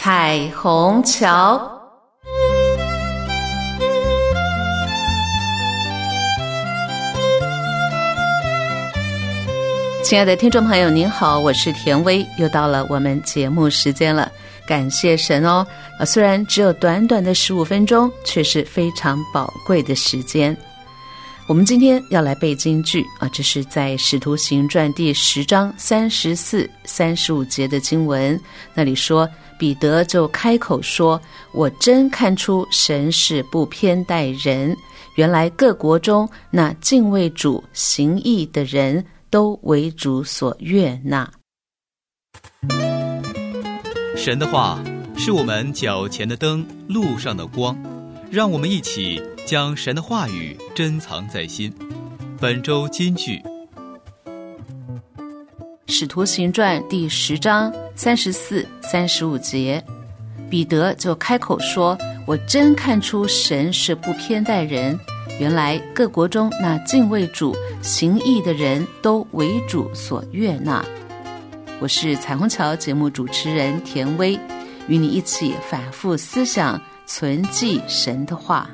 彩虹桥。亲爱的听众朋友您好，我是田薇，又到了我们节目时间了。感谢神哦，虽然只有短短的15分钟，却是非常宝贵的时间。我们今天要来背京剧这是在使徒行传第10章34、35节的经文，那里说，彼得就开口说，我真看出神是不偏待人，原来各国中那敬畏主行义的人都为主所悦纳。 神的话是我们脚前的灯，路上的光，让我们一起将神的话语珍藏在心。本周金句， 使徒行传第10章34、35节，彼得就开口说，我真看出神是不偏待人，原来各国中那敬畏主行义的人都为主所悦纳。我是彩虹桥节目主持人田薇，与你一起反复思想，存记神的话。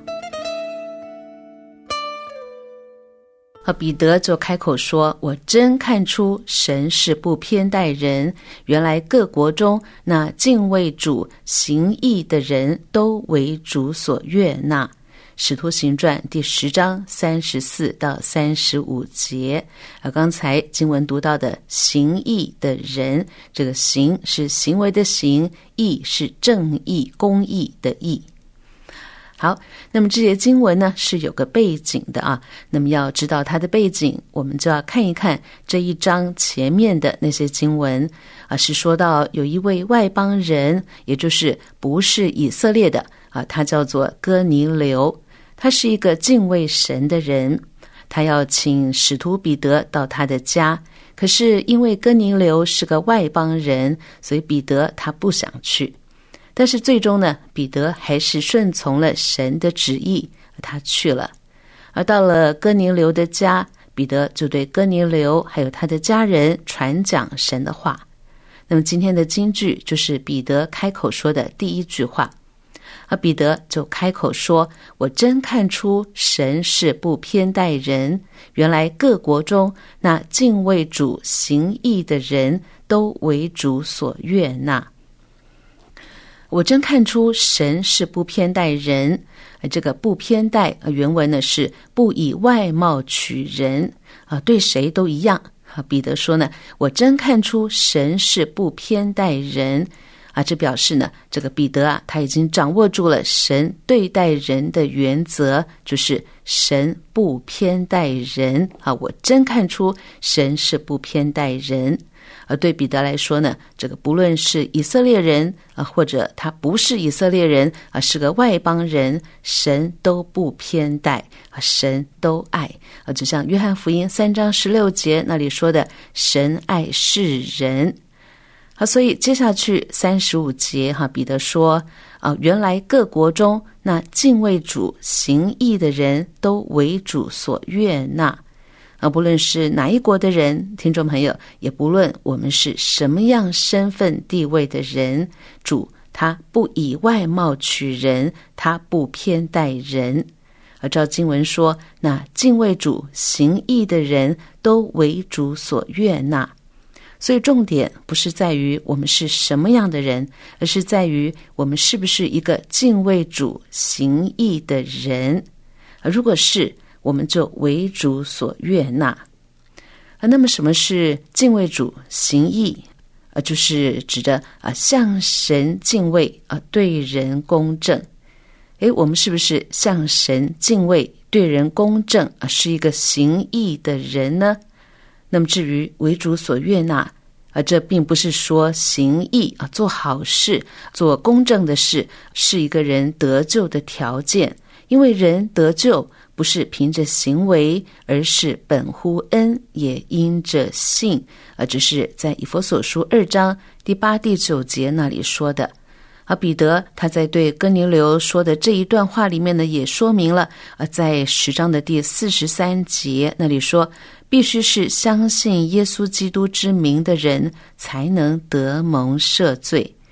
彼得就开口说，我真看出神是不偏待人，原来各国中那敬畏主行义的人都为主所悦纳。使徒行传第10章34到35节，刚才经文读到的行义的人，这个行是行为的行，义是正义公义的义。好，那么这些经文呢是有个背景的那么要知道它的背景，我们就要看一看这一章前面的那些经文是说到有一位外邦人，也就是不是以色列的他叫做哥尼流，他是一个敬畏神的人，他要请使徒彼得到他的家，可是因为哥尼流是个外邦人，所以彼得他不想去。但是最终呢，彼得还是顺从了神的旨意，他去了。而到了哥尼流的家，彼得就对哥尼流还有他的家人传讲神的话。那么今天的金句就是彼得开口说的第一句话，而彼得就开口说，我真看出神是不偏待人，原来各国中那敬畏主行义的人都为主所悦纳。我真看出神是不偏待人，这个不偏待原文呢是不以外貌取人对谁都一样。彼得说呢，我真看出神是不偏待人这表示呢，这个彼得他已经掌握住了神对待人的原则，就是神不偏待人我真看出神是不偏待人。而对彼得来说呢，这个不论是以色列人或者他不是以色列人是个外邦人，神都不偏待神都爱就像约翰福音3章16节那里说的，神爱世人所以接下去35节彼得说原来各国中那敬畏主行义的人都为主所悦纳不论是哪一国的人，听众朋友，也不论我们是什么样身份地位的人，主他不以外貌取人，他不偏待人。而照经文说，那敬畏主行义的人都为主所悦纳。所以重点不是在于我们是什么样的人，而是在于我们是不是一个敬畏主行义的人。如果是，我们就为主所悦纳。那么什么是敬畏主行义就是指着向神敬畏对人公正。我们是不是向神敬畏对人公正是一个行义的人呢？那么至于为主所悦纳这并不是说行义做好事做公正的事是一个人得救的条件，因为人得救不是凭着行为，而是本乎恩，也因着信只是在以弗所书2章第8、第9节那里说的。彼得他在对哥尼流说的这一段话里面呢，也说明了在10章的第43节那里说，必须是相信耶稣基督之名的人才能得蒙赦罪。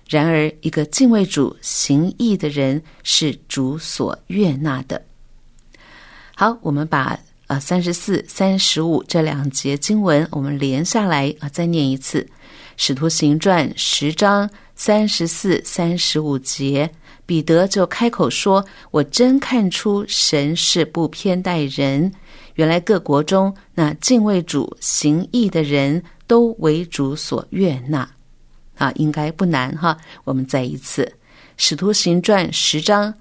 然而一个敬畏主行义的人是主所悦纳的。好，我们把34、35这2节经文我们连下来再念一次。使徒行传10章34、35节，彼得就开口说，我真看出神是不偏待人，原来各国中那敬畏主行义的人都为主所悦纳。应该不难哈，我们再一次。使徒行传10章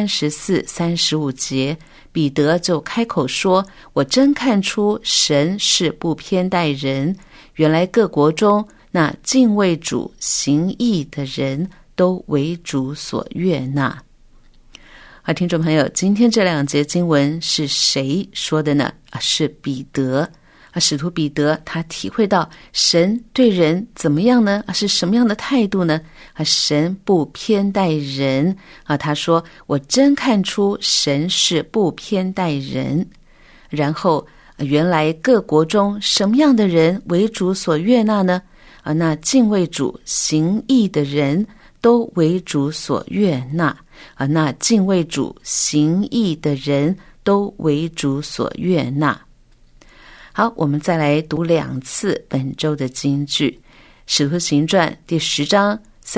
34、35节，彼得就开口说，我真看出神是不偏待人，原来各国中那敬畏主行义的人都为主所悦纳。听众朋友，今天这2节经文是谁说的呢？是彼得。使徒彼得他体会到神对人怎么样呢？是什么样的态度呢？神不偏待人。他说，我真看出神是不偏待人。然后原来各国中什么样的人为主所悦纳呢？那敬畏主行义的人都为主所悦纳。那敬畏主行义的人都为主所悦纳。好，我们再来读2次本周的金句。使徒行传第10章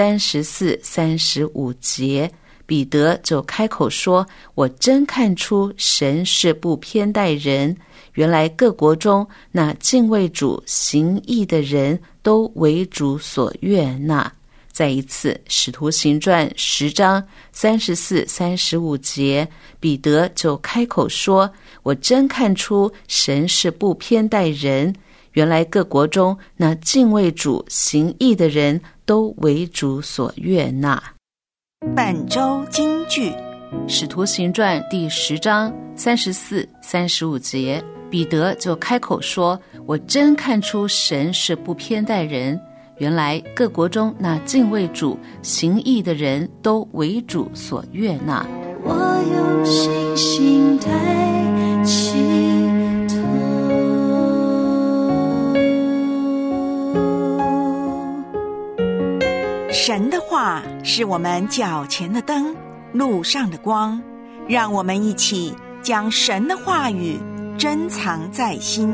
34、35节，彼得就开口说，我真看出神是不偏待人，原来各国中那敬畏主行义的人都为主所悦纳。再一次，使徒行传10章34、35节，彼得就开口说，我真看出神是不偏待人，原来各国中那敬畏主行义的人都为主所悦纳。 本周金句， 使徒行传第10章34、35节，彼得就开口说，我真看出神是不偏待人，原来各国中那敬畏主行义的人都为主所悦纳。 我用信心抬起头， 神的话是我们脚前的灯，路上的光。让我们一起将神的话语珍藏在心。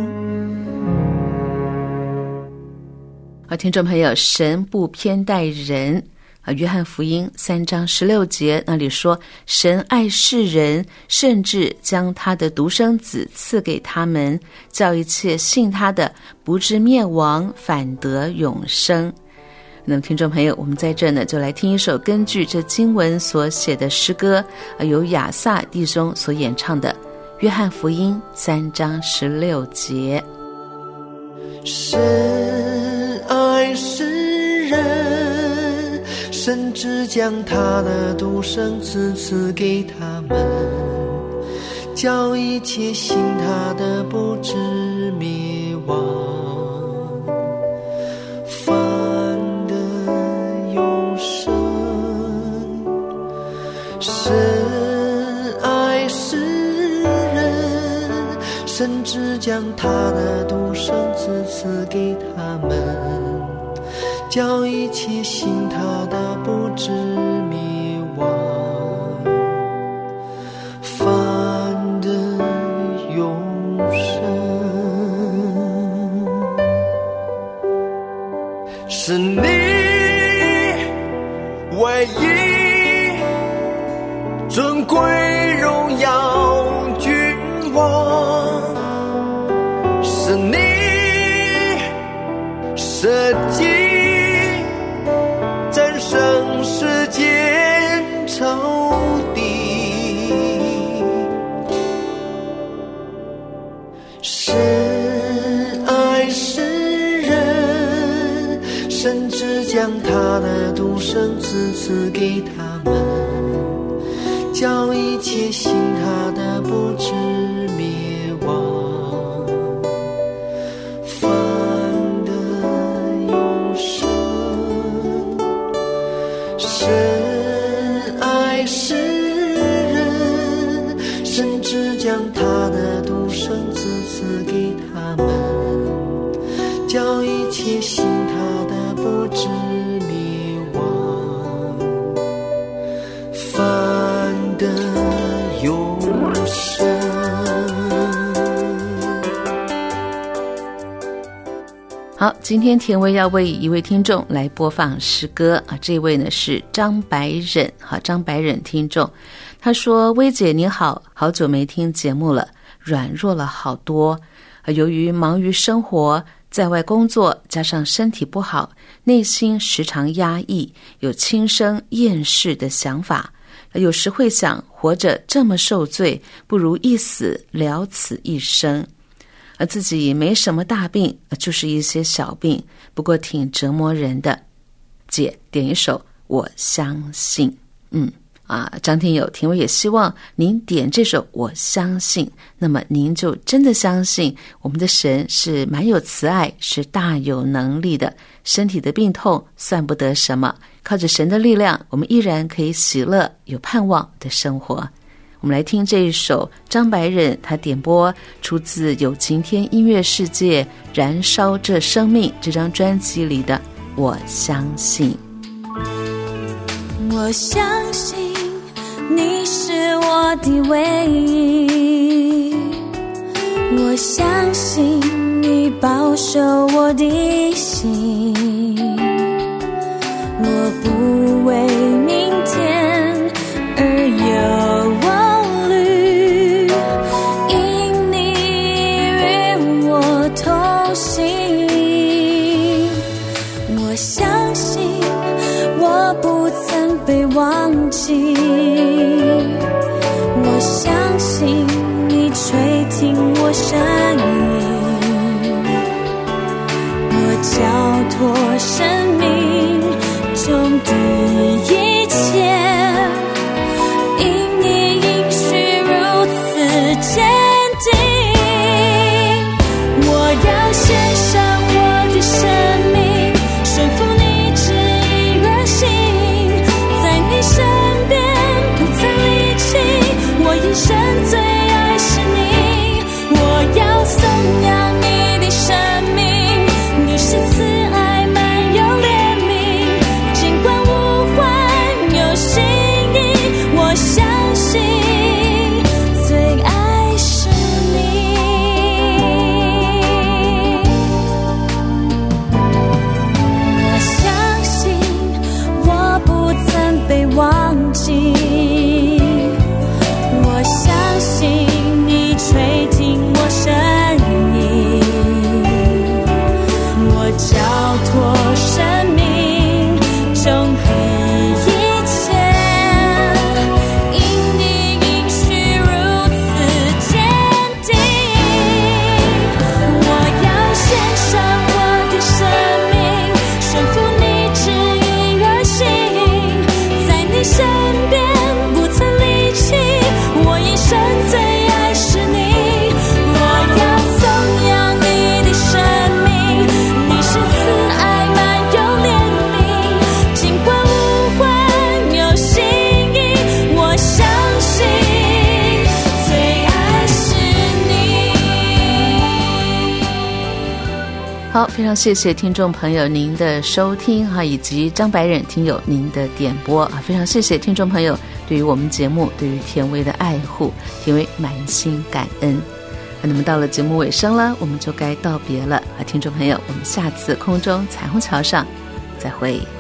听众朋友，神不偏待人。约翰福音3章16节那里说，神爱世人，甚至将他的独生子赐给他们，叫一切信他的不至灭亡，反得永生。那么听众朋友，我们在这呢就来听一首根据这经文所写的诗歌，由亚萨弟兄所演唱的约翰福音3章16节。 神爱世人，甚至将他的独生子赐给他们，叫一切信他的不至灭亡，反得永生。神爱世人，甚至将他的独生子赐给他们，叫一切信他的不至灭亡，反得永生。是你唯一尊贵荣耀君王，是你设计战胜世间仇敌，神爱世人，甚至将他的独生子赐给他们，叫一切信他的不至灭亡，反得永生。神爱世人，甚至将他的独生子赐给他们，叫一切信他的不至灭亡， 今天田薇要为一位听众来播放诗歌这位呢是张白忍张白忍听众，他说：薇姐你好，好久没听节目了，软弱了好多，由于忙于生活，在外工作，加上身体不好，内心时常压抑，有轻生厌世的想法，有时会想，活着这么受罪，不如一死了此一生。自己没什么大病，就是一些小病，不过挺折磨人的。姐点一首《我相信》。张听友，田薇也希望您点这首《我相信》，那么您就真的相信我们的神是蛮有慈爱，是大有能力的，身体的病痛算不得什么，靠着神的力量，我们依然可以喜乐有盼望的生活。我们来听这一首张白忍他点播出自有晴天音乐世界燃烧这生命这张专辑里的《我相信》。 我相信你是我的唯一，我相信你保守我的心，我不为明天而忧虑，因你与我同行。我相信我不曾被忘记，我相信你垂听我声音，我交托生命中的一切，因你应许如此坚定。我要献上我的生命，顺服你旨意而行，在你身边不曾离弃，我一生最爱是你。我要颂扬你的生命，你是慈爱满有怜悯，尽管无患有心意，我相信最爱是你。我相信我不曾被忘记，我相信你垂听我声音，我交托生命中的一切，因你应许如此坚定。我要献上我的生命，顺服你旨意而行，在你身边不曾离弃，我一生最爱是你。我要颂扬你的生命，你是慈爱满有怜悯，尽管无患有心意，我相信最爱是你。 好，非常谢谢听众朋友您的收听以及张白忍听友您的点播非常谢谢听众朋友对于我们节目对于田薇的爱护，田薇满心感恩。那么到了节目尾声了，我们就该道别了听众朋友，我们下次空中彩虹桥上再会。